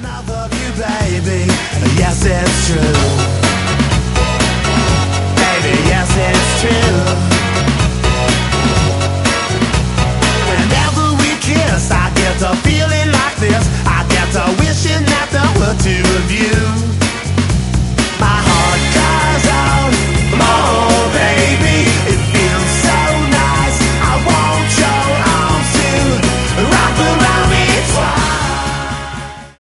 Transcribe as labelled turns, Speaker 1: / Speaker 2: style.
Speaker 1: I love you, baby. Yes, it's true. Baby, yes, it's true. Whenever we kiss, I get a feeling like this. I get a wishing that there were two of you.